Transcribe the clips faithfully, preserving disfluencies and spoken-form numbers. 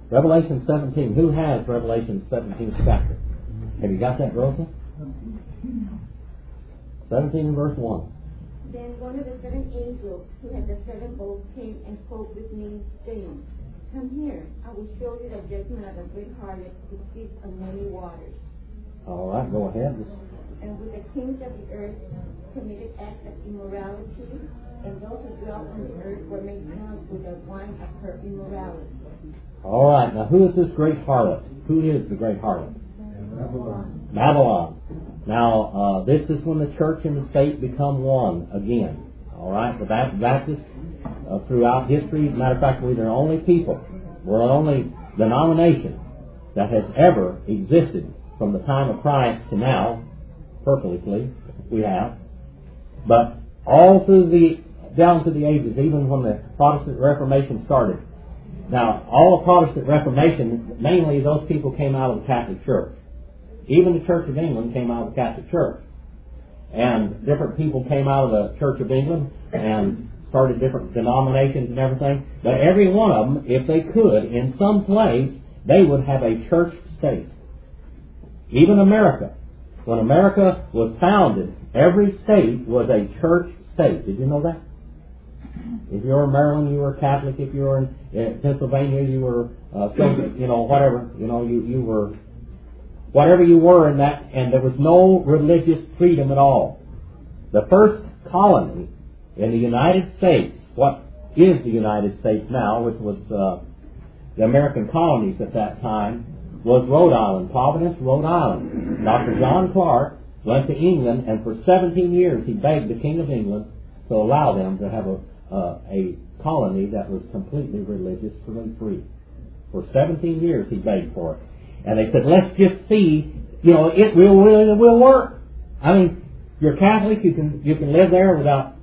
Revelation seventeen. Who has Revelation seventeenth chapter? Have you got that, Rosa? seventeen verse one. Then one of the seven angels who had the seven bowls came and spoke with me, saying, Come here, I will show you the judgment of the great harlot who sits on many waters. All right, go ahead. And with the kings of the earth committed acts of immorality, and those who dwelt on the earth were made drunk with the wine of her immorality. All right, now who is this great harlot? Who is the great harlot? Babylon. Babylon. Now, uh, this is when the church and the state become one again. All right, the Baptists uh, throughout history, matter of fact, we're the only people, we're the only denomination that has ever existed from the time of Christ to now, perfectly, we have. But all through the, down to the ages, even when the Protestant Reformation started. Now, all the Protestant Reformation, mainly those people came out of the Catholic Church. Even the Church of England came out of the Catholic Church. And different people came out of the Church of England and started different denominations and everything. But every one of them, if they could, in some place, they would have a church state. Even America. When America was founded, every state was a church state. Did you know that? If you were in Maryland, you were Catholic. If you were in, in Pennsylvania, you were, uh, you know, whatever. You know, you, you were, whatever you were in that, and there was no religious freedom at all. The first colony in the United States, what is the United States now, which was uh, the American colonies at that time, was Rhode Island, Providence, Rhode Island. Doctor John Clark went to England, and for seventeen years he begged the King of England to allow them to have a uh, a colony that was completely religiously free. For seventeen years he begged for it. And they said, let's just see, you know, it will really it will work. I mean, you're Catholic, you can you can live there without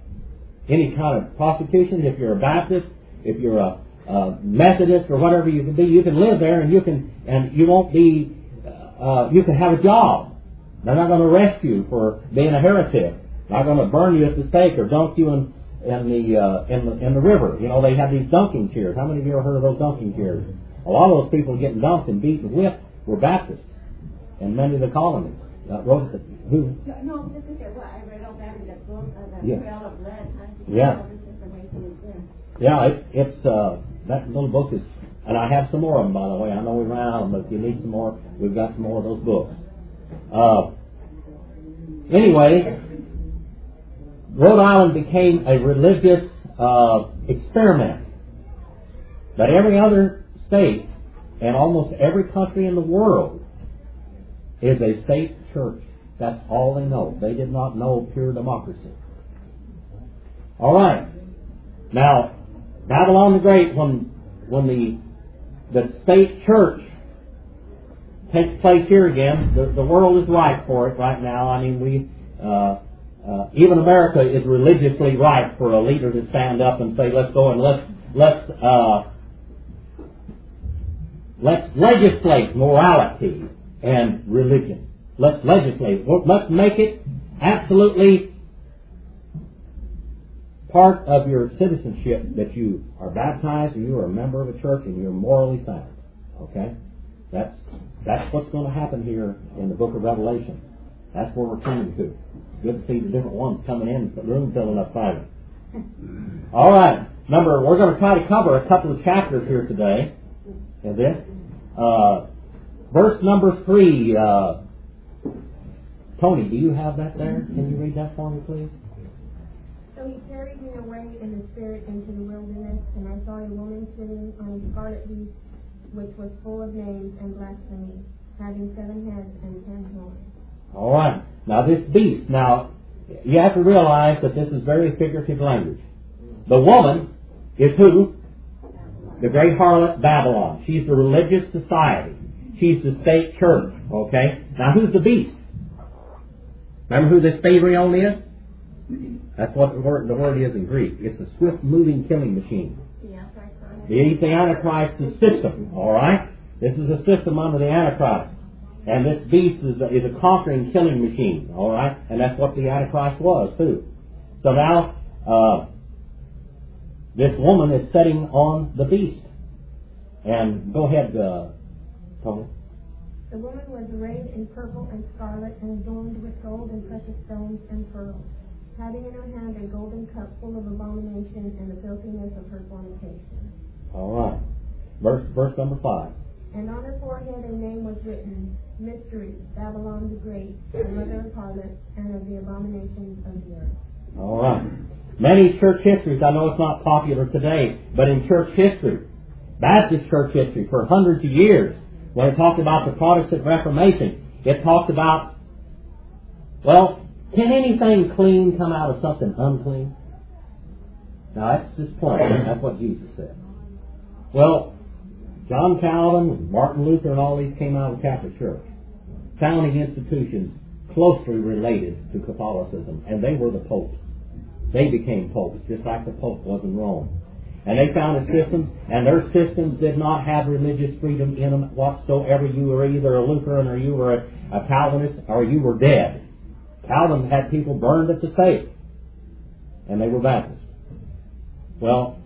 any kind of prosecution. If you're a Baptist, if you're a Uh, Methodist or whatever you can be, you can live there and you can and you won't be uh, you can have a job. They're not going to arrest you for being a heretic. They're not going to burn you at the stake or dunk you in in the uh, in the in the river. You know, they have these dunking chairs. How many of you ever heard of those dunking chairs? A lot of those people getting dunked and beaten and whipped were Baptists in many of the colonies. Uh, who? No, no, this is what I read all that in the book of the Yeah. Trail of Blood. Yeah. All this information is there. Yeah, it's it's uh, that little book is, and I have some more of them, by the way. I know we ran out of them, but if you need some more, we've got some more of those books. Uh, anyway, Rhode Island became a religious uh, experiment, but every other state and almost every country in the world is a state church. That's all they know. They did not know pure democracy. All right, now. Babylon the Great, when when the the state church takes place here again, the, the world is ripe for it right now. I mean, we uh, uh, even America is religiously ripe for a leader to stand up and say, "Let's go and let's let's uh, let's legislate morality and religion. Let's legislate. Let's make it absolutely part of your citizenship that you are baptized and you are a member of a church and you're morally sound." Okay? That's that's what's going to happen here in the book of Revelation. That's where we're coming to. Good to see the different ones coming in, the room filling up finally. All right. Number, we're going to try to cover a couple of chapters here today in this. Uh, verse number three. Uh, Tony, do you have that there? Can you read that for me, please? So he carried me away in the spirit into the wilderness, and I saw a woman sitting on a scarlet beast, which was full of names and blasphemy, having seven heads and ten horns. All right. Now this beast, now you have to realize that this is very figurative language. The woman is who? The great harlot Babylon. She's the religious society. She's the state church. Okay? Now who's the beast? Remember who this Pharaoh is? That's what the word, the word is in Greek. It's a swift-moving killing machine. The, the Antichrist is a system, all right? This is a system under the Antichrist. And this beast is a, is a conquering killing machine, all right? And that's what the Antichrist was, too. So now, uh, this woman is sitting on the beast. And go ahead, uh, Tony. The woman was arrayed in purple and scarlet and adorned with gold and precious stones and pearls, having in her hand a golden cup full of abomination and the filthiness of her fornication. All right. Verse, verse number five. And on her forehead a name was written, Mystery, Babylon the Great, the mother of harlots and of the abominations of the earth. All right. Many church histories, I know it's not popular today, but in church history, Baptist church history, for hundreds of years, when it talked about the Protestant Reformation, it talked about, well, can anything clean come out of something unclean? Now that's his point. That's what Jesus said. Well, John Calvin and Martin Luther and all these came out of the Catholic Church, founding institutions closely related to Catholicism, and they were the popes. They became popes, just like the Pope was in Rome. And they founded systems, and their systems did not have religious freedom in them whatsoever. You were either a Lutheran or you were a, a Calvinist or you were dead. Calvin had people burned at the stake, and they were Baptists. Well,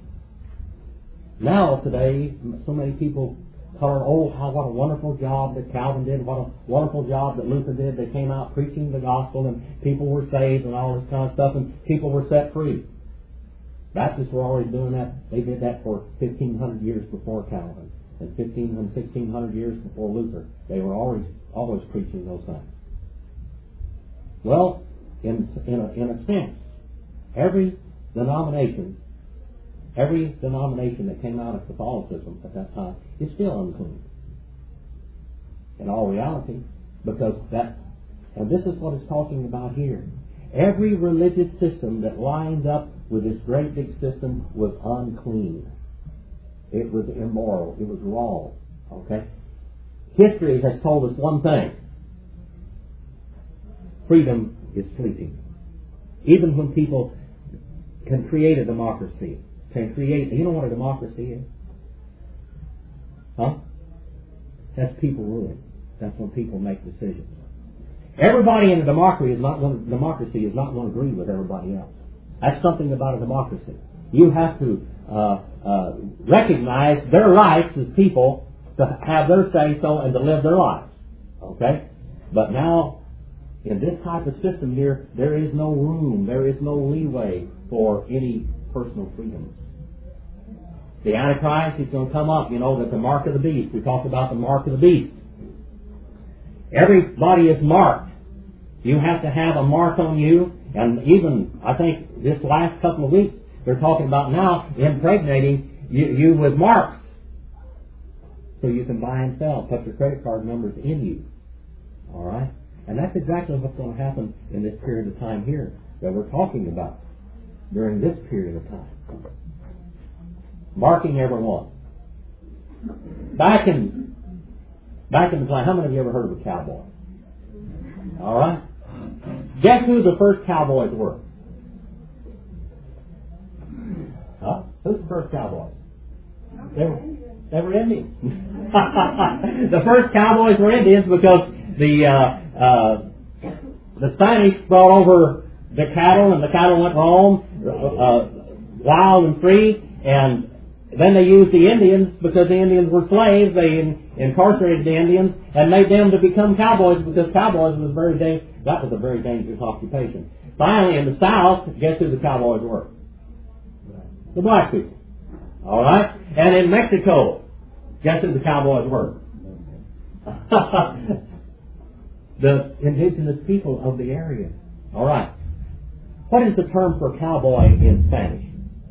now today, so many people color, oh, how, what a wonderful job that Calvin did, what a wonderful job that Luther did. They came out preaching the gospel, and people were saved and all this kind of stuff, and people were set free. Baptists were always doing that. They did that for fifteen hundred years before Calvin, and fifteen and sixteen hundred years before Luther. They were always always preaching those things. Well, in in a, in a sense, every denomination, every denomination that came out of Catholicism at that time is still unclean. In all reality, because that, and this is what it's talking about here. Every religious system that lined up with this great big system was unclean. It was immoral. It was wrong. Okay? History has told us one thing. Freedom is fleeting. Even when people can create a democracy, can create, you know what a democracy is? Huh? That's people ruling. That's when people make decisions. Everybody in a democracy is not going to, democracy is not going to agree with everybody else. That's something about a democracy. You have to uh, uh, recognize their rights as people to have their say-so and to live their lives. Okay? But now, in this type of system here, there is no room, there is no leeway for any personal freedoms. The Antichrist is going to come up, you know, that the mark of the beast. We talked about the mark of the beast. Everybody is marked. You have to have a mark on you, and even, I think, this last couple of weeks, they're talking about now impregnating you, you with marks. So you can buy and sell, put your credit card numbers in you. Alright? And that's exactly what's going to happen in this period of time here that we're talking about during this period of time. Marking everyone. Back in back in the time, how many of you ever heard of a cowboy? Alright? Guess who the first cowboys were? Huh? Who's the first cowboys? They were, they were Indians. The first cowboys were Indians because the uh, uh, the Spanish brought over the cattle, and the cattle went home uh, wild and free, and then they used the Indians because the Indians were slaves. They in, incarcerated the Indians and made them to become cowboys because cowboys was very da- that was a very dangerous occupation. Finally, in the South, guess who the cowboys were? The black people. All right, and in Mexico, guess who the cowboys were? The indigenous people of the area. All right. What is the term for cowboy in Spanish?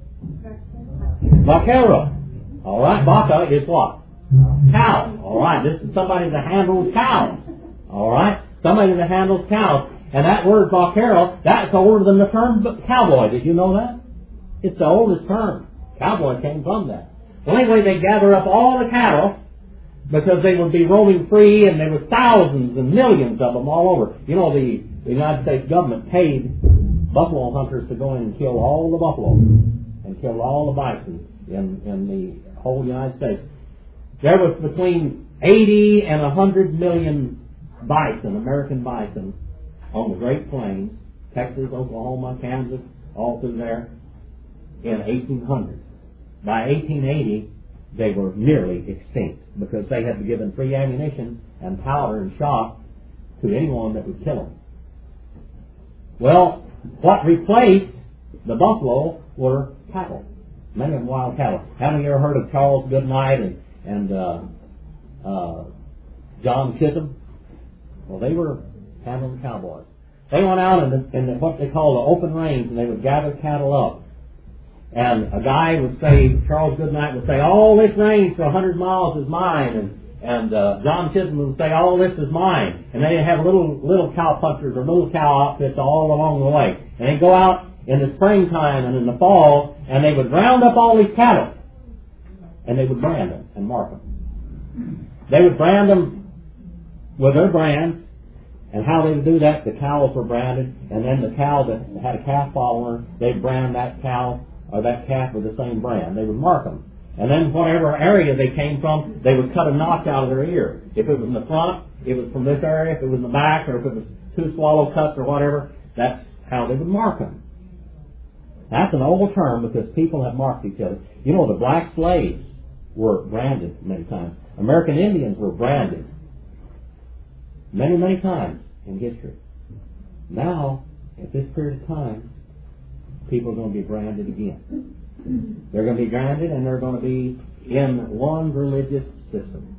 Vaquero. All right. Vaca is what? Cow. All right. This is somebody that handles cows. All right. Somebody that handles cows. And that word vaquero, that's older than the term cowboy. Did you know that? It's the oldest term. Cowboy came from that. Well, anyway, they gather up all the cattle because they would be roaming free, and there were thousands and millions of them all over. You know, the, the United States government paid buffalo hunters to go in and kill all the buffalo and kill all the bison in, in the whole United States. There was between eighty and one hundred million bison, American bison, on the Great Plains, Texas, Oklahoma, Kansas, all through there, in eighteen hundred. By eighteen eighty, they were nearly extinct because they had given free ammunition and powder and shot to anyone that would kill them. Well, what replaced the buffalo were cattle, many of them wild cattle. Haven't you ever heard of Charles Goodnight and, and uh, uh, John Chisholm? Well, they were handling cowboys. They went out in, the, in the, what they call the open range, and they would gather cattle up. And a guy would say, Charles Goodnight would say, all this range for a hundred miles is mine. And, and uh, John Chisholm would say, all this is mine. And they'd have little little cow punchers or little cow outfits all along the way. And they'd go out in the springtime and in the fall, and they would round up all these cattle. And they would brand them and mark them. They would brand them with their brands. And how they would do that, the cows were branded, and then the cow that had a calf follower, they'd brand that cow or that calf with the same brand. They would mark them. And then whatever area they came from, they would cut a notch out of their ear. If it was in the front, it was from this area. If it was in the back, or if it was two swallow cuts or whatever, that's how they would mark them. That's an old term because people have marked each other. You know, the black slaves were branded many times. American Indians were branded many, many times in history. Now, at this period of time, people are going to be branded again. They're going to be branded, and they're going to be in one religious system,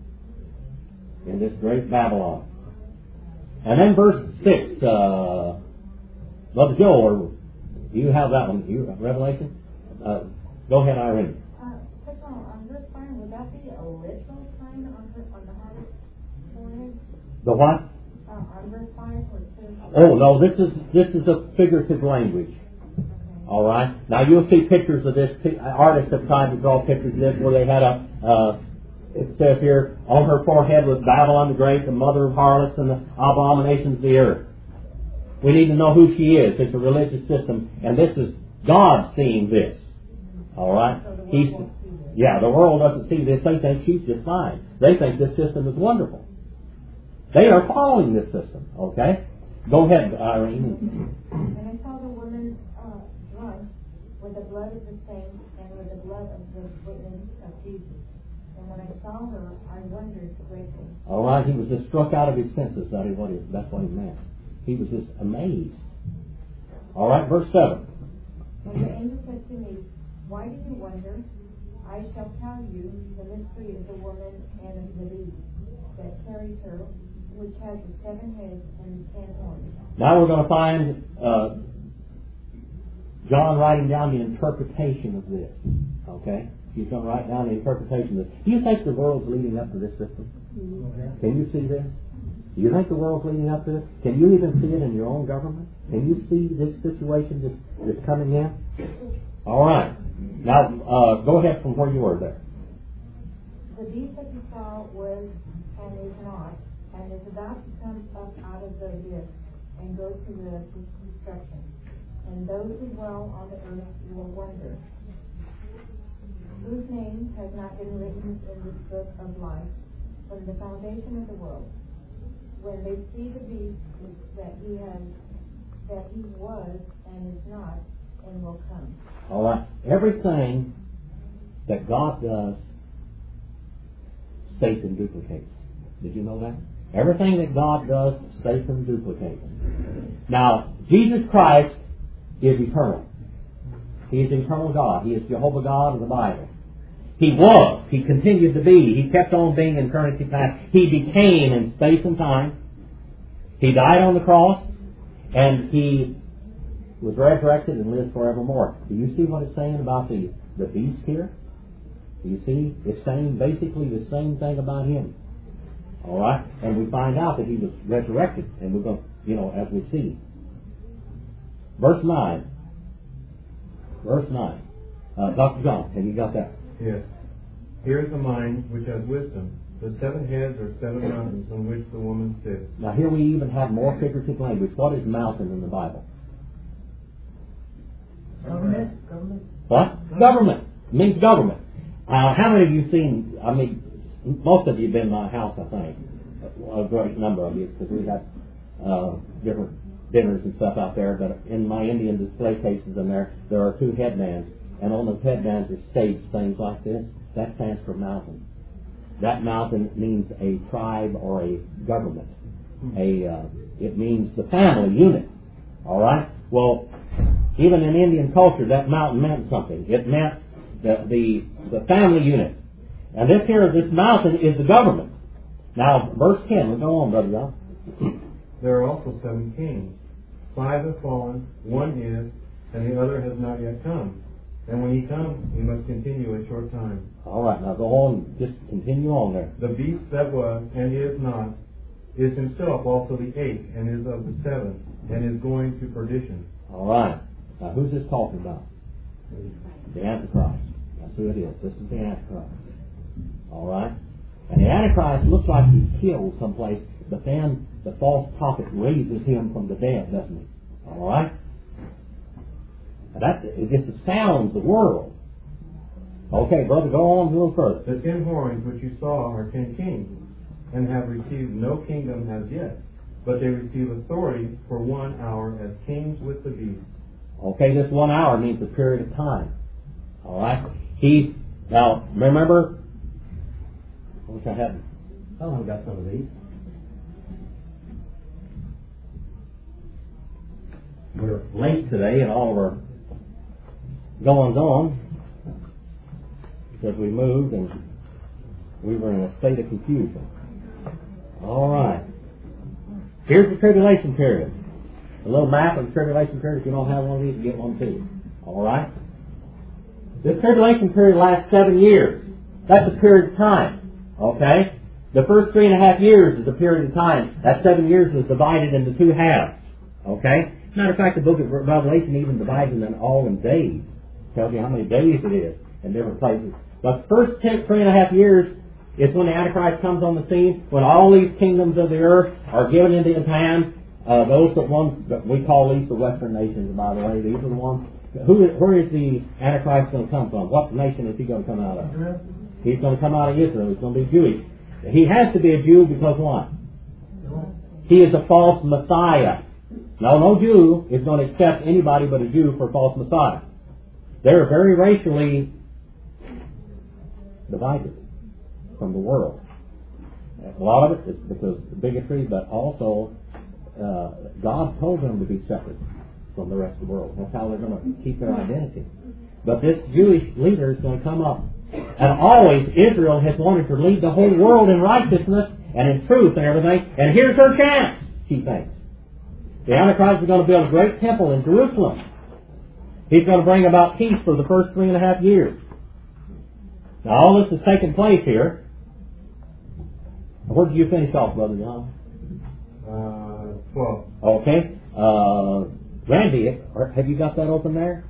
in this great Babylon. And then verse six, uh, Brother Joe, or do you have that one? You, Revelation? Uh, go ahead, Irene. Uh, first of all, on verse five, would that be a literal sign on, her, on the harvest forehead? The what? Uh, on verse five, where it says... Oh, no, this is this is a figurative language. All right. Now you'll see pictures of this. Artists have tried to draw pictures of this where they had a. Uh, it says here, on her forehead was Babylon the Great, the mother of harlots and the abominations of the earth. We need to know who she is. It's a religious system, and this is God seeing this. All right. He's, yeah, the world doesn't see this. They think she's just fine. They think this system is wonderful. They are following this system. Okay. Go ahead, Irene. And I saw the woman uh, drunk with the blood of the saints and with the blood of the witness of Jesus. And when I saw her, I wondered greatly. All right, he was just struck out of his senses. That is what he, that's what he meant. He was just amazed. All right, verse seven. And the angel said to me, why do you wonder? I shall tell you the mystery of the woman and of the beast that carries her, which has the seven heads and the ten horns. Now we're going to find uh, John writing down the interpretation of this. Okay? He's going to write down the interpretation of this. Do you think the world's leading up to this system? Can you see this? Do you think the world's leading up to it? Can you even see it in your own government? Can you see this situation just, just coming in? All right. Now, uh, go ahead from where you were there. The beast that you saw was and is not, and is about to come up out of the abyss and go to the destruction. And those who dwell on the earth will wonder, whose name has not been written in this book of life from the foundation of the world. When they see the beast that he has, that he was and is not and will come. All right. Everything that God does, Satan duplicates. Did you know that? Everything that God does, Satan duplicates. Now, Jesus Christ is eternal. He is eternal God. He is Jehovah God of the Bible. He was. He continued to be. He kept on being in eternity past. He became in space and time. He died on the cross, and He was resurrected and lives forevermore. Do you see what it's saying about the, the beast here? Do you see? It's saying basically the same thing about Him. All right? And we find out that He was resurrected, and we're going to, you know, as we see. Verse nine. Verse nine. Uh, Doctor John, have you got that? Yes. Here is a mind which has wisdom. The seven heads are seven mountains on which the woman sits. Now here we even have more figurative language. What is mountain in the Bible? Government. Government. What? Government. It means government. Uh, how many of you seen, I mean, most of you have been in my house, I think. A great number of you, because we have uh, different dinners and stuff out there. But in my Indian display cases in there, there are two headbands. And on those headbands are staged things like this. That stands for mountain. That mountain means a tribe or a government. A uh, it means the family unit. All right. Well, even in Indian culture, that mountain meant something. It meant the the, the family unit. And this here, this mountain is the government. Now, verse ten. We'll go on, Brother John. There are also seven kings. Five have fallen, one is, and the other has not yet come. And when he comes, he must continue a short time. All right, now go on. Just continue on there. The beast that was, and is not, is himself also the eighth, and is of the seven, and is going to perdition. All right. Now, who's this talking about? The Antichrist. That's who it is. This is the Antichrist. All right. And the Antichrist looks like he's killed someplace, but then the false prophet raises him from the dead, doesn't he? All right. Now that it just astounds the world. Okay, brother, go on a little further. The ten horns which you saw are ten kings, and have received no kingdom as yet, but they receive authority for one hour as kings with the beast. Okay, this one hour means a period of time. All right. He's now remember. I wish I hadn't. Oh, I've got some of these. We're late today in all of our goings on because we moved and we were in a state of confusion. All right. Here's the tribulation period. A little map of the tribulation period. If you don't have one of these, get one too. All right. This tribulation period lasts seven years. That's a period of time. Okay? The first three and a half years is a period of time. That seven years is divided into two halves. Okay? Matter of fact, the book of Revelation even divides it in all in days. Tells you how many days it is in different places. But the first ten, three and a half years is when the Antichrist comes on the scene, when all these kingdoms of the earth are given into his hand. Uh, those that ones that we call these the Western nations, by the way. These are the ones. Who, where is the Antichrist going to come from? What nation is he going to come out of? He's going to come out of Israel. He's going to be Jewish. He has to be a Jew because what? He is a false Messiah. No, no Jew is going to accept anybody but a Jew for a false Messiah. They're very racially divided from the world. A lot of it is because of bigotry, but also uh, God told them to be separate from the rest of the world. That's how they're going to keep their identity. But this Jewish leader is going to come up. And always Israel has wanted to lead the whole world in righteousness and in truth and everything. And here's her chance, she thinks. The Antichrist is going to build a great temple in Jerusalem. He's going to bring about peace for the first three and a half years. Now all this is taking place here. Where did you finish off, Brother John? Uh, twelve. Okay. Uh, Randy, have you got that open there?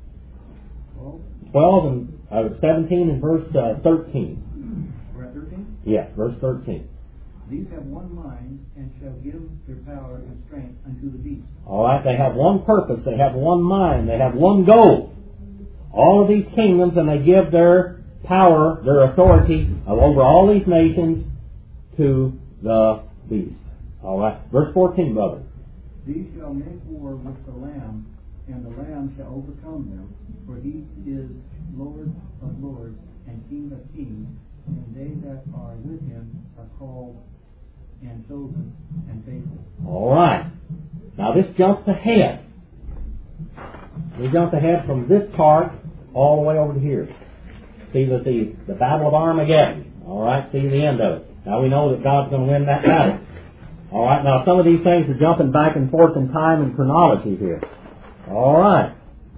Twelve and uh, seventeen and verse uh, thirteen. We're at thirteen? Yes, verse thirteen. These have one mind and shall give their power and strength unto the beast. All right, they have one purpose, they have one mind, they have one goal. All of these kingdoms, and they give their power, their authority over all these nations to the beast. All right, verse fourteen, brother. These shall make war with the Lamb, and the Lamb shall overcome them, for he is Lord of lords and King of kings, and they that are with him are called and chosen and faithful. All right. Now this jumps ahead. We jump ahead from this part all the way over to here. See that the, the Battle of Armageddon. All right, see the end of it. Now we know that God's going to win that battle. All right, now some of these things are jumping back and forth in time and chronology here. All right.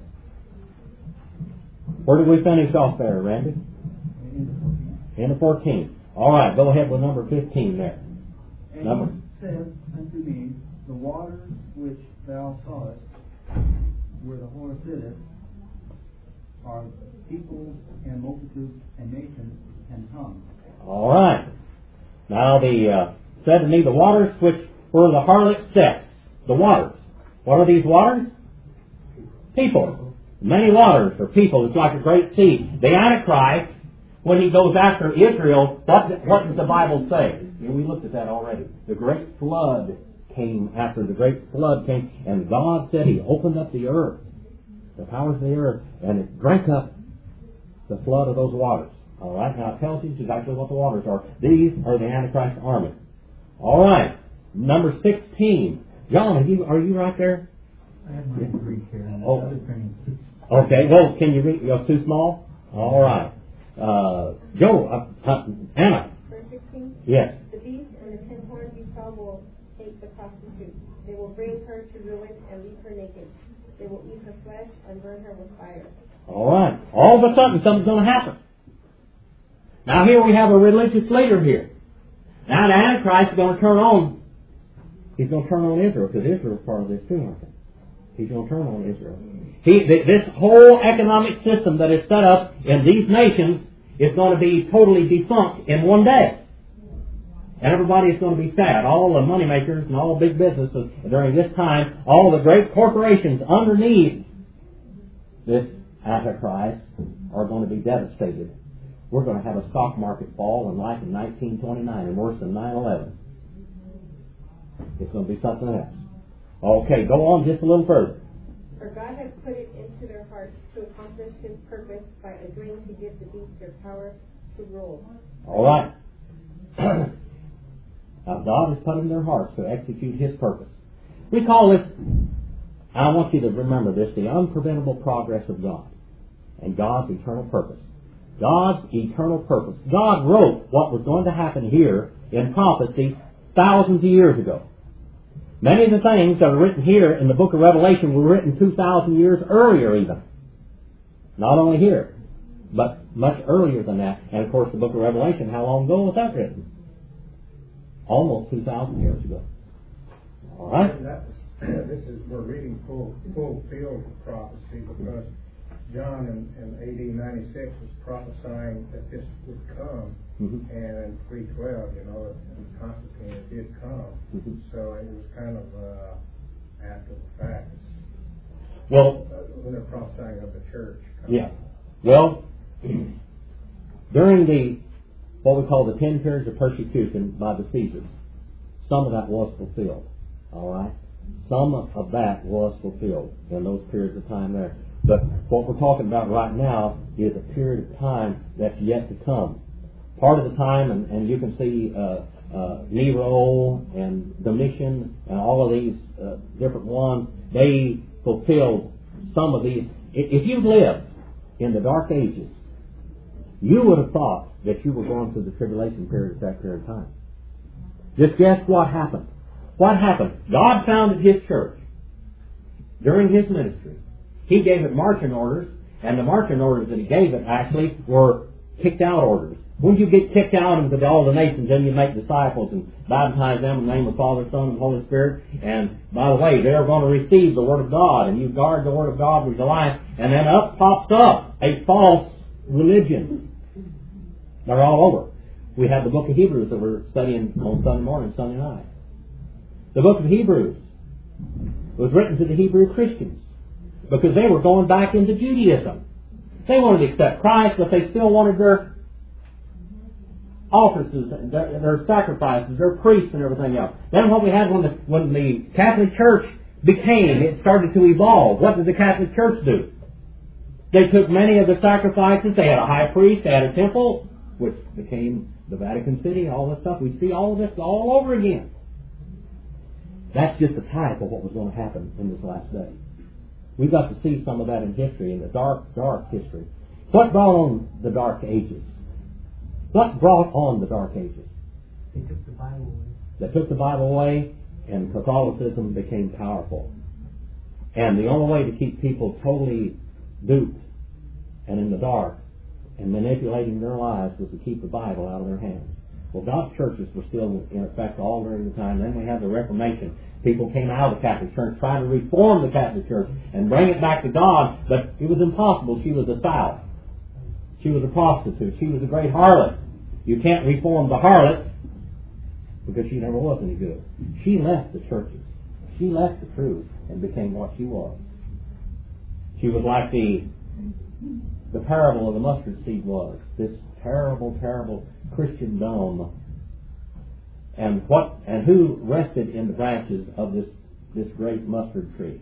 Where did we finish off there, Randy? End of fourteen. All right, go ahead with number fifteen there. And Number. he said unto me, the waters which thou sawest, where the whore sitteth, are peoples and multitudes and nations and tongues. All right. Now the uh, said to me, the waters which were the harlot sets. The waters. What are these waters? People. Many waters are people. It's like a great sea. The Antichrist, when he goes after Israel, what, what does the Bible say? You know, we looked at that already. The great flood came after the great flood came, and God said he opened up the earth, the powers of the earth, and it drank up the flood of those waters. All right, now it tells you exactly what the waters are. These are the Antichrist army. All right, number sixteen. John, are you, are you right there? I have my Greek here. And Oh. other things. Okay, well, can you read? You're too small? All right. Uh, Joe, uh, uh, Anna. Verse sixteen. Yes. The beast and the ten horns you saw will take the prostitute. They will bring her to ruin and leave her naked. They will eat her flesh and burn her with fire. All right. All of a sudden, something's going to happen. Now here we have a religious leader here. Now the Antichrist is going to turn on. He's going to turn on Israel, because Israel is part of this too, aren't they? He's going to turn on Israel. He, th- this whole economic system that is set up in these nations is going to be totally defunct in one day. And everybody is going to be sad. All the moneymakers and all the big businesses during this time, all the great corporations underneath this Antichrist are going to be devastated. We're going to have a stock market fall and like in nineteen twenty-nine and worse than nine eleven. It's going to be something else. Okay, go on just a little further. For God has put it into their hearts to accomplish His purpose by agreeing to give the beast their power to rule. All right. Now God has put in their hearts to execute His purpose. We call this, I want you to remember this, the unpreventable progress of God and God's eternal purpose. God's eternal purpose. God wrote what was going to happen here in prophecy thousands of years ago. Many of the things that are written here in the book of Revelation were written two thousand years earlier even. Not only here, but much earlier than that. And of course the book of Revelation, how long ago was that written? Almost two thousand years ago. All right? And that was, this is, we're reading full, fulfilled prophecy, because John in, in A D ninety-six was prophesying that this would come, mm-hmm. and in three twelve, you know, and Constantine, it did come. Mm-hmm. So it was kind of uh, after the fact. Well, uh, when they're prophesying of the church. Yeah. Well, during the, what we call the ten periods of persecution by the Caesars, some of that was fulfilled. All right? Some of that was fulfilled in those periods of time there. But what we're talking about right now is a period of time that's yet to come. Part of the time, and, and you can see uh, uh, Nero and Domitian and all of these uh, different ones, they fulfilled some of these. If you've lived in the dark ages, you would have thought that you were going through the tribulation period at that period of time. Just guess what happened. What happened? God founded His church during His ministry. He gave it marching orders, and the marching orders that He gave it actually were kicked out orders. When you get kicked out into all the nations, then you make disciples and baptize them in the name of the Father, Son, and Holy Spirit. And by the way, they're going to receive the Word of God, and you guard the Word of God with your life. And then up pops up a false religion. They're all over. We have the book of Hebrews that we're studying on Sunday morning, Sunday night. The book of Hebrews was written to the Hebrew Christians because they were going back into Judaism. They wanted to accept Christ, but they still wanted their offices, their, their sacrifices, their priests and everything else. Then what we had when the, when the Catholic Church became, it started to evolve. What did the Catholic Church do? They took many of the sacrifices. They had a high priest, they had a temple, which became the Vatican City, all this stuff. We see all of this all over again. That's just a type of what was going to happen in this last day. We've got to see some of that in history, in the dark, dark history. What brought on the dark ages? What brought on the dark ages? They took the Bible away. They took the Bible away, and Catholicism became powerful. And the only way to keep people totally duped and in the dark and manipulating their lives was to keep the Bible out of their hands. Well, God's churches were still in effect all during the time. Then we had the Reformation. People came out of the Catholic Church trying to reform the Catholic Church and bring it back to God, but it was impossible. She was a sow. She was a prostitute. She was a great harlot. You can't reform the harlot because she never was any good. She left the churches. She left the truth and became what she was. She was like the the parable of the mustard seed was. This terrible, terrible Christian dome. And what and who rested in the branches of this, this great mustard tree?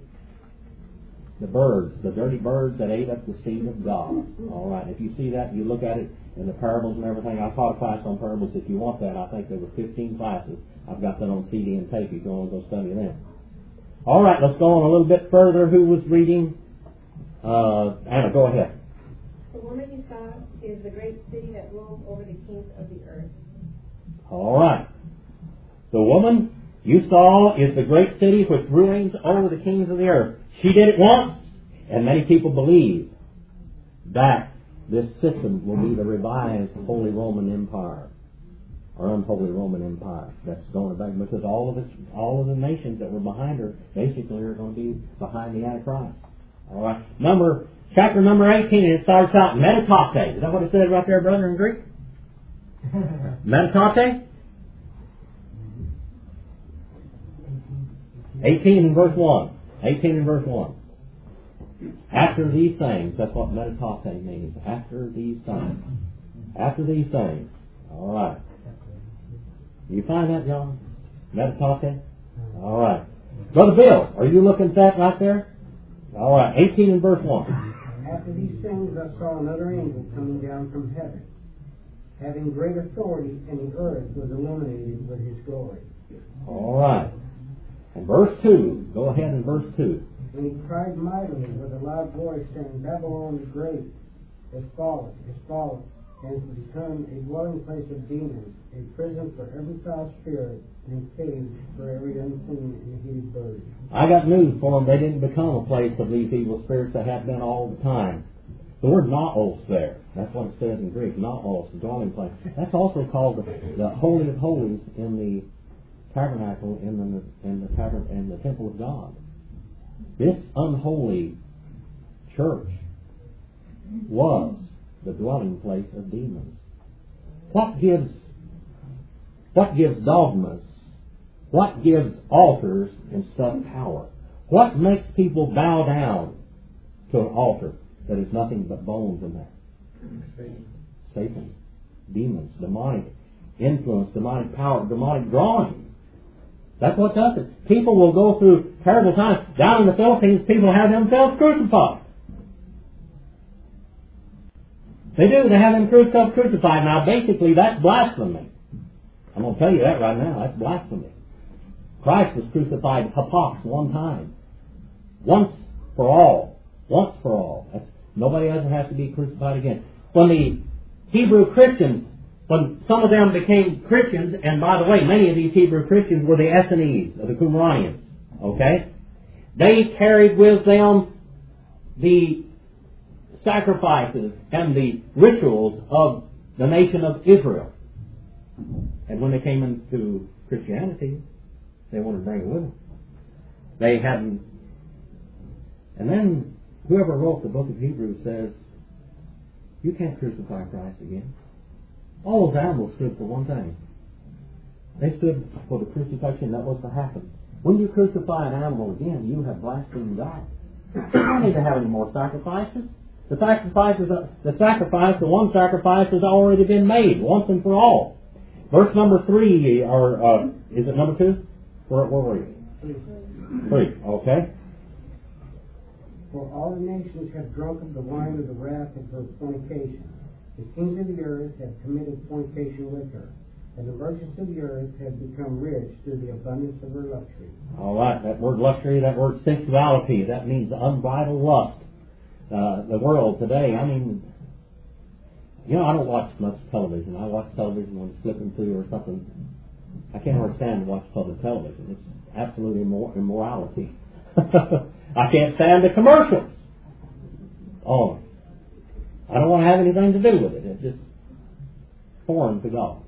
The birds, the dirty birds that ate up the seed of God. All right, if you see that, you look at it, and the parables and everything. I taught a class on parables. If you want that, I think there were fifteen classes. I've got that on C D and tape if you want to go study them. All right, let's go on a little bit further. Who was reading? Uh, Anna, go ahead. The woman you saw is the great city that rules over the kings of the earth. All right. The woman you saw is the great city which reigns over the kings of the earth. She did it once, and many people believe that this system will be the revised Holy Roman Empire, or unholy Roman Empire. That's going back because all of it, all of the nations that were behind her basically are going to be behind the Antichrist. All right. Number chapter number eighteen. It starts out meditate. Is that what it says right there, brother, in Greek? Meditate. Eighteen in verse one. Eighteen in verse one. After these things, that's what meditate means. After these things. After these things. All right. You find that, John? Meditate? All right. Brother Bill, are you looking at that right there? All right. eighteen in verse one. After these things I saw another angel coming down from heaven, having great authority, and the earth was illuminated with his glory. All right. And verse two. Go ahead in verse two. And he cried mightily with a loud voice, saying, Babylon the great is fallen, is fallen, and has become a dwelling place of demons, a prison for every foul spirit, and a cage for every unclean and hated bird. I got news for them. They didn't become a place of these evil spirits that have been all the time. The word naos there, that's what it says in Greek, naos, the dwelling place. That's also called the, the Holy of Holies in the tabernacle, in the, in the, tabern, in the temple of God. This unholy church was the dwelling place of demons. What gives what gives dogmas, what gives altars and stuff power? What makes people bow down to an altar that is nothing but bones in there? Satan. Satan, demons, demonic influence, demonic power, demonic drawing. That's what does it. People will go through terrible times. Down in the Philippines, people have themselves crucified. They do. They have themselves crucified. Now, basically, that's blasphemy. I'm going to tell you that right now. That's blasphemy. Christ was crucified hapax, one time. Once for all. Once for all. That's, nobody ever has to be crucified again. When the Hebrew Christians, when some of them became Christians, and by the way, many of these Hebrew Christians were the Essenes, or the Qumranians, okay? They carried with them the sacrifices and the rituals of the nation of Israel. And when they came into Christianity, they wanted to bring it with them. They hadn't. And then whoever wrote the book of Hebrews says, you can't crucify Christ again. All those animals stood for one thing. They stood for the crucifixion that was to happen. When you crucify an animal again, you have blasphemed God. You don't need to have any more sacrifices. The sacrifices, the sacrifice, the one sacrifice has already been made once and for all. Verse number three, or uh, is it number two? Where, where were you? Three. Okay. For all the nations have drunk of the wine of the wrath of her fornication. The kings of the earth have committed fornication with her, and the merchants of the earth have become rich through the abundance of her luxury. All right, that word luxury, that word sensuality, that means unbridled lust. Uh, the world today, I mean, you know, I don't watch much television. I watch television when it's flipping through or something. I can't understand to watch public television. It's absolute immor- immorality. I can't stand the commercials. Oh, I don't want to have anything to do with it. It's just foreign to God.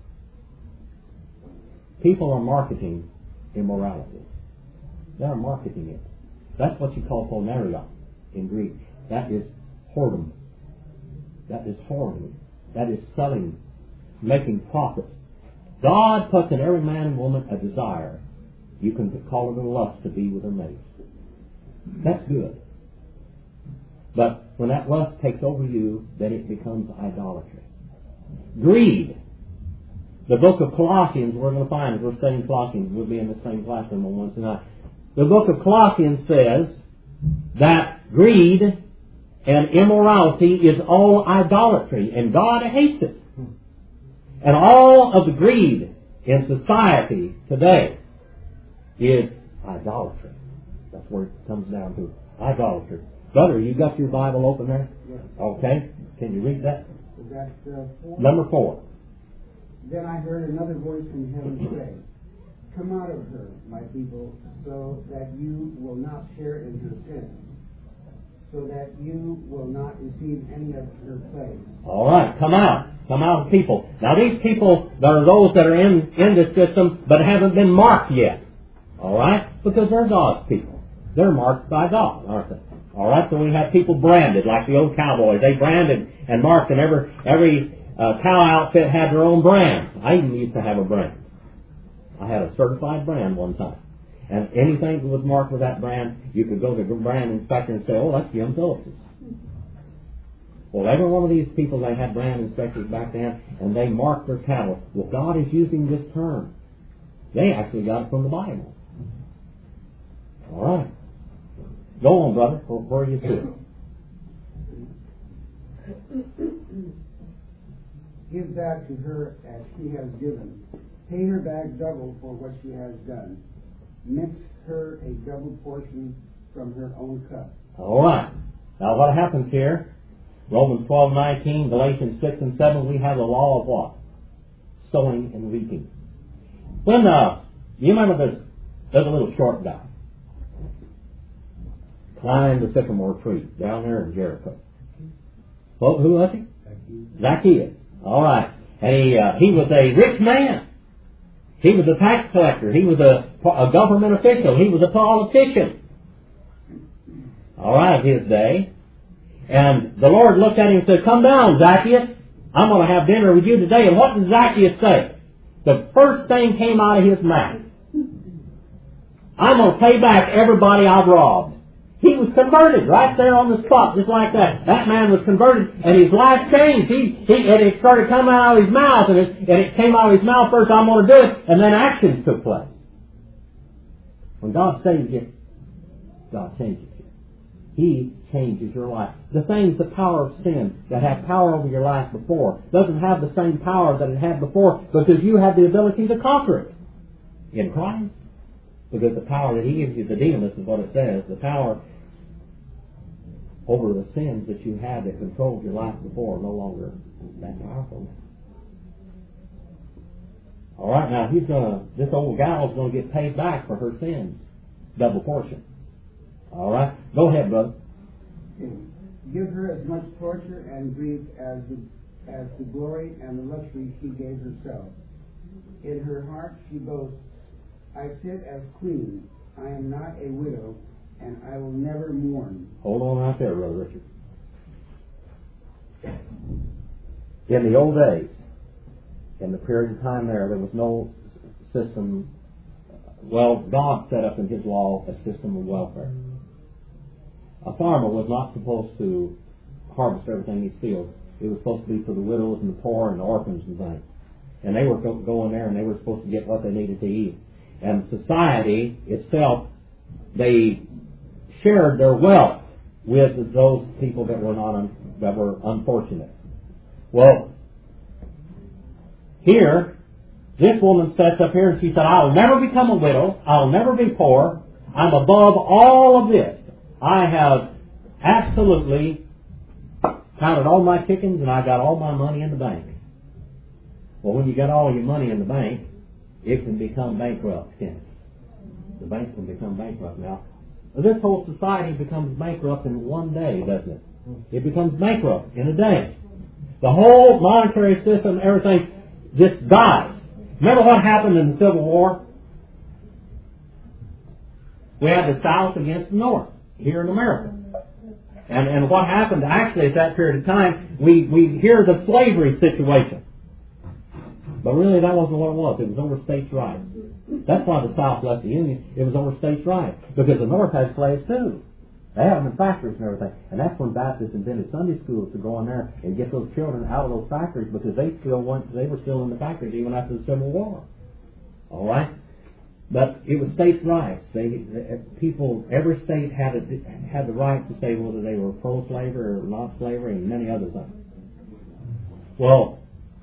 People are marketing immorality. They're marketing it. That's what you call phoneria in Greek. That is whoredom. That is whoring. That is selling, making profit. God puts in every man and woman a desire. You can call it a lust to be with their mate. That's good. But when that lust takes over you, then it becomes idolatry. Greed. The book of Colossians, we're going to find, if we're studying Colossians, we'll be in the same classroom on Wednesday night. The book of Colossians says that greed and immorality is all idolatry, and God hates it. And all of the greed in society today is idolatry. That's where it comes down to. Idolatry. Brother, you got your Bible open there? Yes. Okay. Can you read that? Is that uh, four? Number four. Then I heard another voice from heaven say, "Come out of her, my people, so that you will not share in her sins, so that you will not receive any of her plagues." All right, come out. Come out, people. Now these people, there are those that are in, in this system but haven't been marked yet. All right? Because they're God's people. They're marked by God, aren't they? All right, so we have people branded, like the old cowboys. They branded and marked, and every, every uh, cow outfit had their own brand. I even used to have a brand. I had a certified brand one time. And anything that was marked with that brand, you could go to the brand inspector and say, "Oh, that's Jim Phillips." Well, every one of these people, they had brand inspectors back then, and they marked their cattle. Well, God is using this term. They actually got it from the Bible. All right. Go on, brother. Where are you sitting? Give back to her as she has given. Pay her back double for what she has done. Mix her a double portion from her own cup. All right. Now, what happens here? Romans twelve nineteen, Galatians six and seven, we have the law of what? Sowing and reaping. When, uh, you remember there's, there's a little short guy. Climbed the sycamore tree down there in Jericho. Well, who was he? Zacchaeus. All right. And he, uh, he was a rich man. He was a tax collector. He was a, a government official. He was a politician. All right, his day. And the Lord looked at him and said, "Come down, Zacchaeus. I'm going to have dinner with you today." And what did Zacchaeus say? The first thing came out of his mouth. "I'm going to pay back everybody I've robbed." He was converted right there on the spot, just like that. That man was converted, and his life changed. He, he and it started coming out of his mouth, and it, and it came out of his mouth first, "I'm going to do it," and then actions took place. When God saves you, God changes you. He changes your life. The things, the power of sin that had power over your life before, doesn't have the same power that it had before, because you have the ability to conquer it in Christ. Because the power that He gives you, the dunamis is what it says, the power over the sins that you had that controlled your life before, no longer that powerful. All right, now he's gonna. This old gal's gonna get paid back for her sins, double portion. All right, go ahead, brother. Give her as much torture and grief as the, as the glory and the luxury she gave herself. In her heart she boasts, "I sit as queen. I am not a widow, and I will never mourn." Hold on right there, Brother Richard. In the old days, in the period of time there, there was no system. Well, God set up in His law a system of welfare. A farmer was not supposed to harvest everything he fields. It was supposed to be for the widows and the poor and the orphans and things. And they were going there and they were supposed to get what they needed to eat. And society itself, they shared their wealth with those people that were not un, that were unfortunate. Well, here, this woman sets up here and she said, "I'll never become a widow. I'll never be poor. I'm above all of this. I have absolutely counted all my chickens and I got all my money in the bank." Well, when you got all your money in the bank, it can become bankrupt, can it? The bank can become bankrupt now. This whole society becomes bankrupt in one day, doesn't it? It becomes bankrupt in a day. The whole monetary system, everything, just dies. Remember what happened in the Civil War? We had the South against the North here in America. And and what happened actually at that period of time, we, we hear the slavery situation. But really that wasn't what it was. It was over states' rights. That's why the South left the Union. It was over states' rights. Because the North had slaves too. They had them in factories and everything. And that's when Baptists invented Sunday schools to go in there and get those children out of those factories, because they still went, they were still in the factories even after the Civil War. All right? But it was states' rights. They, they people, every state had a, had the right to say whether they were pro-slavery or not slavery, and many other things. Well,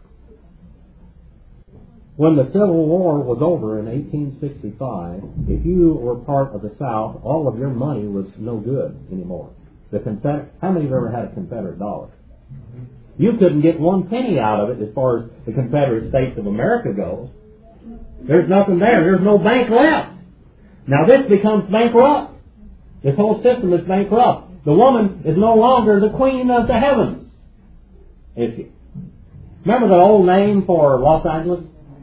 when the Civil War was over in eighteen sixty-five, if you were part of the South, all of your money was no good anymore. The Confederate, how many of you ever had a Confederate dollar? You couldn't get one penny out of it as far as the Confederate States of America goes. There's nothing there. There's no bank left. Now this becomes bankrupt. This whole system is bankrupt. The woman is no longer the queen of the heavens. Is she? Remember the old name for Los Angeles?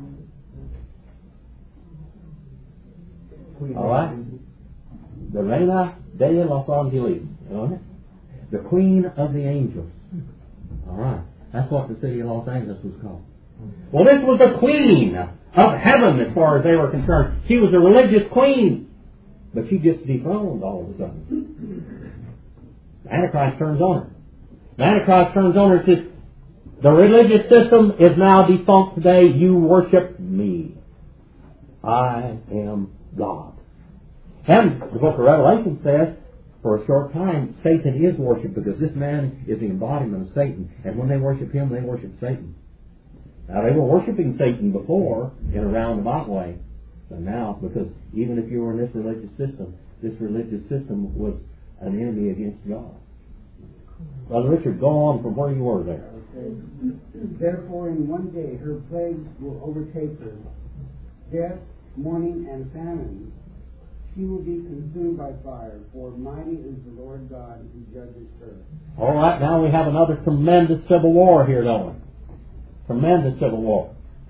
All right. The Reina de Los Angeles. The Queen of the Angels. All right. That's what the city of Los Angeles was called. Well, this was the queen of heaven as far as they were concerned. She was a religious queen. But she gets dethroned all of a sudden. The Antichrist turns on her. The Antichrist turns on her and says, the religious system is now defunct today. You worship me. I am God. And the book of Revelation says, for a short time, Satan is worshipped because this man is the embodiment of Satan. And when they worship him, they worship Satan. Now, they were worshiping Satan before in a roundabout way. But now, because even if you were in this religious system, this religious system was an enemy against God. Brother Richard, go on from where you were there. Therefore, in one day her plagues will overtake her, death, mourning, and famine. She will be consumed by fire, for mighty is the Lord God who judges her. All right, now we have another tremendous civil war here, don't we? Tremendous civil war.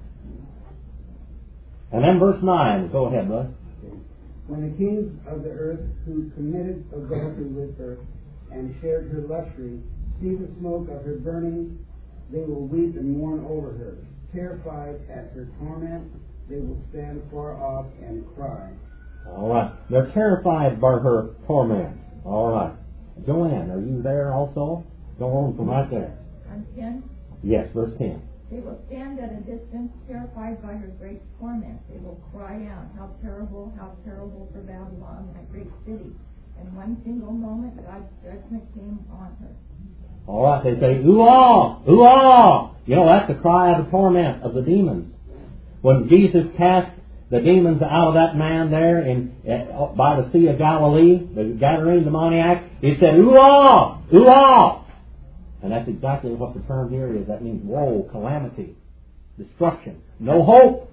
And then verse nine. Go ahead, brother. When the kings of the earth who committed adultery with her and shared her luxury see the smoke of her burning, they will weep and mourn over her. Terrified at her torment, they will stand far off and cry. All right. They're terrified by her torment. All right. Joanne, are you there also? Go on from right there. On ten? Yes, verse ten. They will stand at a distance, terrified by her great torment. They will cry out, how terrible, how terrible for Babylon, that great city. In one single moment, God's judgment came on her. All right, they say, ooh-ah, ooh-ah. You know, that's the cry of the torment of the demons. When Jesus cast the demons out of that man there in uh, by the Sea of Galilee, the Gadarene demoniac, he said, ooh-ah, ooh-ah. And that's exactly what the term here is. That means woe, calamity, destruction. No hope.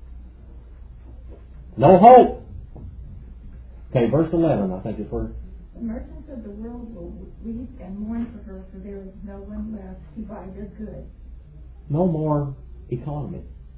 No hope. Okay, verse eleven, I think is where... The merchants of the world will weep and mourn for her, for there is no one left to buy their goods. No more economy.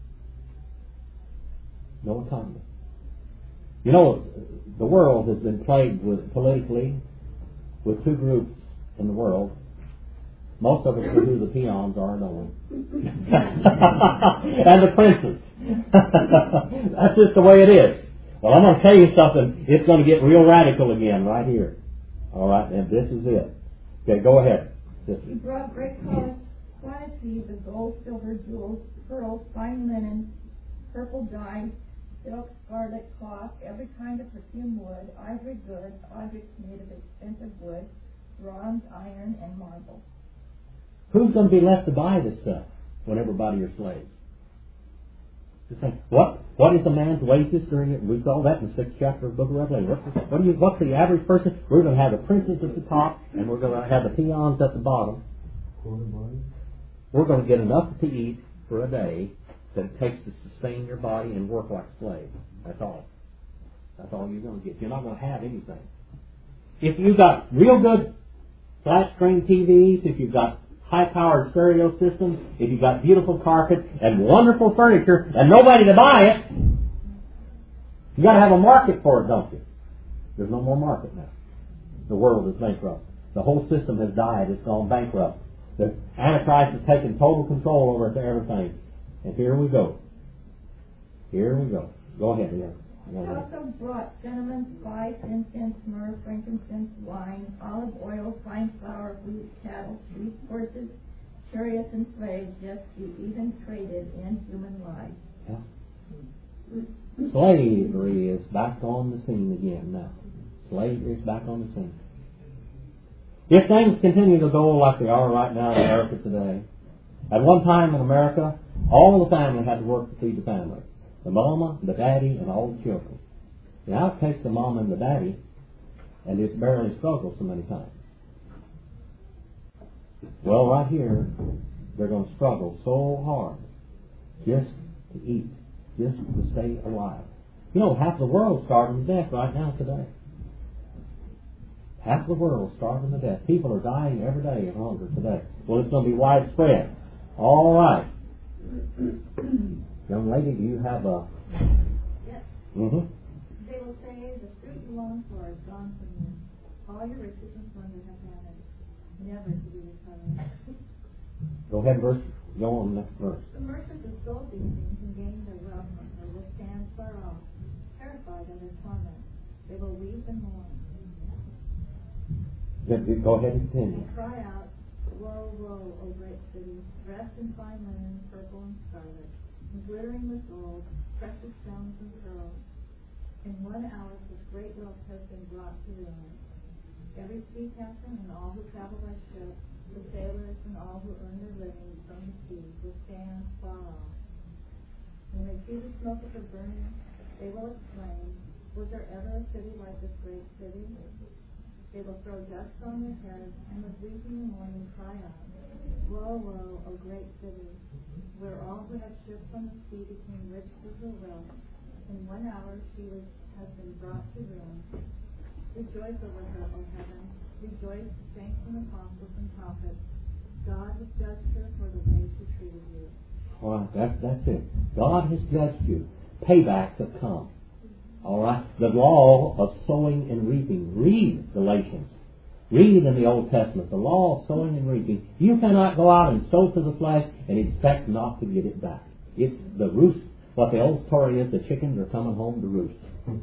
No economy. You know, the world has been plagued with politically with two groups in the world. Most of us know who the peons are, don't we? And the princes. That's just the way it is. Well, I'm going to tell you something. It's going to get real radical again right here. All right, and this is it. Okay, go ahead. He brought great quantities of gold, silver, jewels, pearls, fine linen, purple dye, silk, scarlet cloth, every kind of perfumed wood, ivory goods, objects made of expensive wood, bronze, iron, and marble. Who's going to be left to buy this stuff when everybody are slaves? Just think, what what is a man's wages during it? We saw that in the sixth chapter of the book of Revelation. What's the, what do you, what's the average person? We're going to have the princes at the top, and we're going to have the peons at the bottom. We're going to get enough to eat for a day that it takes to sustain your body and work like a slave. That's all. That's all you're going to get. You're not going to have anything. If you've got real good flat screen T Vs, if you've got high-powered stereo systems, if you've got beautiful carpet and wonderful furniture and nobody to buy it, you got to have a market for it, don't you? There's no more market now. The world is bankrupt. The whole system has died. It's gone bankrupt. The Antichrist has taken total control over everything. And here we go. Here we go. Go ahead, Leah. He also brought cinnamon, spice, incense, myrrh, frankincense, wine, olive oil, fine flour, wheat, cattle, sheep, horses, chariots, and slaves. Yes, he even traded in human lives. Yeah. Slavery is back on the scene again now. Slavery is back on the scene. If things continue to go like they are right now in America today, at one time in America, all the family had to work to feed the family. The mama, the daddy, and all the children. Now it takes the mama and the daddy, and it's barely struggled so many times. Well, right here, they're going to struggle so hard just to eat, just to stay alive. You know, half the world's starving to death right now today. Half the world starving to death. People are dying every day of hunger today. Well, it's going to be widespread. All right. Young lady, do you have a... Yes. Mm-hmm. They will say, the fruit you long for is gone from you. All your riches and splendor have vanished, never to be recovered. Go ahead, verse. Go on the next verse. The merchants who stole these things and gained their wealth from her will stand far off, terrified of their torment. They will weep and mourn. Go ahead and continue. And cry out, woe, woe, O great city, dressed in fine linen, purple and scarlet, and glittering with gold, precious stones and pearls. In one hour this great wealth has been brought to ruin. Every sea captain and all who travel by ship, the sailors and all who earn their living from the sea will stand far off. When they see the smoke of the burning, they will exclaim, was there ever a city like this great city? They will throw dust on their heads, and with weeping and mourning cry out, woe, woe, O great city, where all who have ships on the sea became rich through her wealth. In one hour she was, has been brought to ruin. Rejoice over her, O heaven. Rejoice, saints and apostles and prophets. God has judged her for the way she treated you. All right, that's, that's it. God has judged you. Paybacks have come. All right, the law of sowing and reaping. Read Galatians. Read in the Old Testament. The law of sowing and reaping. You cannot go out and sow to the flesh and expect not to get it back. It's the roost. What the old story is, the chickens are coming home to roost.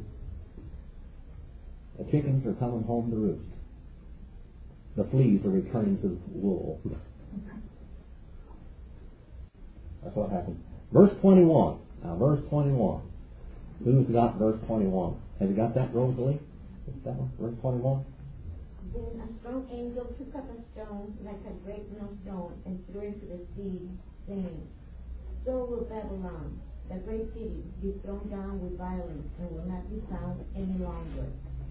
The chickens are coming home to roost. The fleas are returning to the wool. That's what happened. Verse twenty-one. Now, verse twenty-one. Who's got verse twenty-one? Have you got that, Rosalie? Is that one? Verse twenty-one? Then a strong angel took up a stone like a great millstone and threw it into the sea, saying, So will Babylon, the great city, be thrown down with violence and will not be found any longer.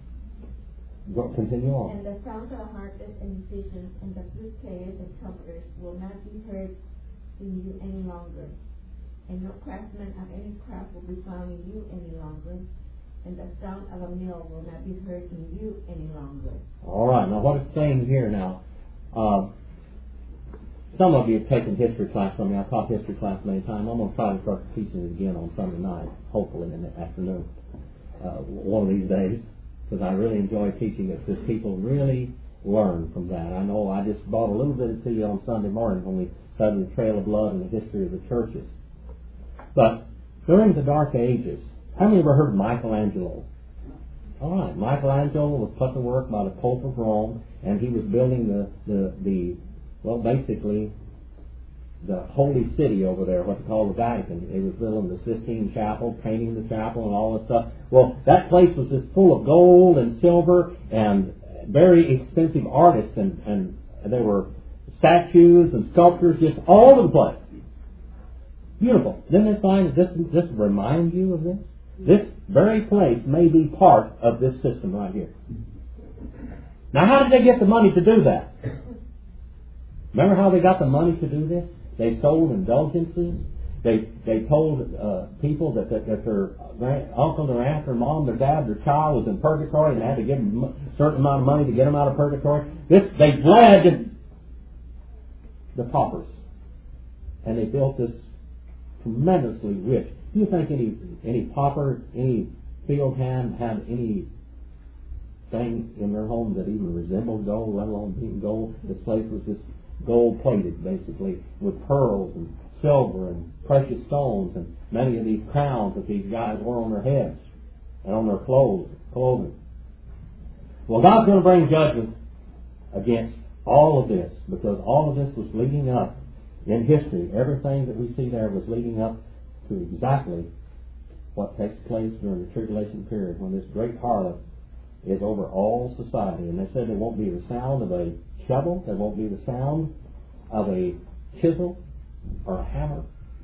Go, continue on. And the sound of harpists and musicians and the flute players and trumpeters will not be heard in you any longer. And no craftsman of any craft will be found in you any longer. And the sound of a mill will not be heard in you any longer. All right. Now, what it's saying here now, uh, some of you have taken history class from me. I've taught history class many times. I'm going to try to start teaching it again on Sunday night, hopefully in the afternoon, uh, one of these days, because I really enjoy teaching it, because people really learn from that. I know I just brought a little bit to you on Sunday morning when we studied the Trail of Blood and the history of the churches. But during the Dark Ages, how many ever heard of Michelangelo? All right, Michelangelo was put to work by the Pope of Rome, and he was building the, the, the well, basically, the holy city over there, what they call the Vatican. They was building the Sistine Chapel, painting the chapel, and all this stuff. Well, that place was just full of gold and silver and very expensive artists, and, and there were statues and sculptures just all over the place. Beautiful. Didn't this find this this remind you of this? This very place may be part of this system right here. Now, how did they get the money to do that? Remember how they got the money to do this? They sold indulgences. They they told uh, people that, that, that their uncle, their aunt, their mom, their dad, their child was in purgatory, and they had to give them a certain amount of money to get them out of purgatory. This they bled the paupers, and they built this tremendously rich. Do you think any any pauper, any field hand had any thing in their home that even resembled gold, let alone being gold? This place was just gold plated, basically, with pearls and silver and precious stones, and many of these crowns that these guys wore on their heads and on their clothes, clothing. Well, God's going to bring judgment against all of this, because all of this was leading up in history. Everything that we see there was leading up to exactly what takes place during the tribulation period when this great harlot is over all society. And they said there won't be the sound of a shovel, there won't be the sound of a chisel or a hammer.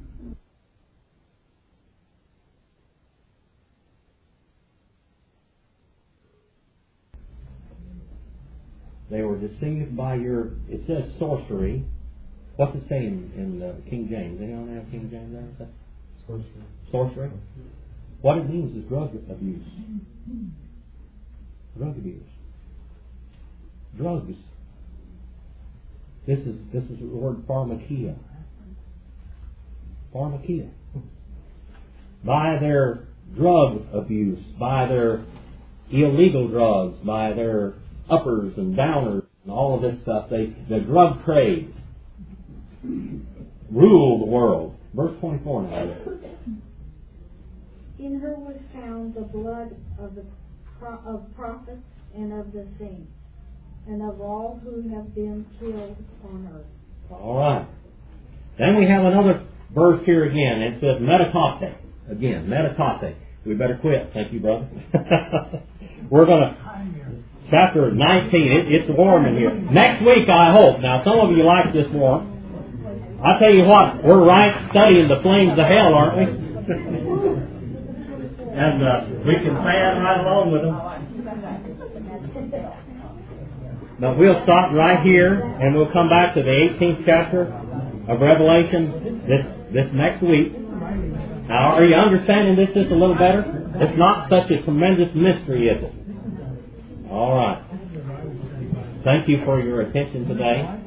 They were deceived by your, it says sorcery. What's it say in, in uh, King James? Anyone have King James there? Is that sorcery? Sorcery? What it means is drug abuse. Drug abuse. Drugs. This is this is the word pharmakia. Pharmakia. By their drug abuse, by their illegal drugs, by their uppers and downers and all of this stuff, they the drug trade rule the world. Verse twenty-four now. In her was found the blood of the pro- of prophets and of the saints, and of all who have been killed on earth. All right. Then we have another verse here again. It says meditate. Again, meditate. We better quit. Thank you, brother. We're going to... Chapter nineteen. It, it's warm in here. Next week, I hope. Now, some of you like this warm. I tell you what, we're right studying the flames of hell, aren't we? And uh, we can fan right along with them. But we'll stop right here, and we'll come back to the eighteenth chapter of Revelation this this next week. Now, are you understanding this just a little better? It's not such a tremendous mystery, is it? All right. Thank you for your attention today.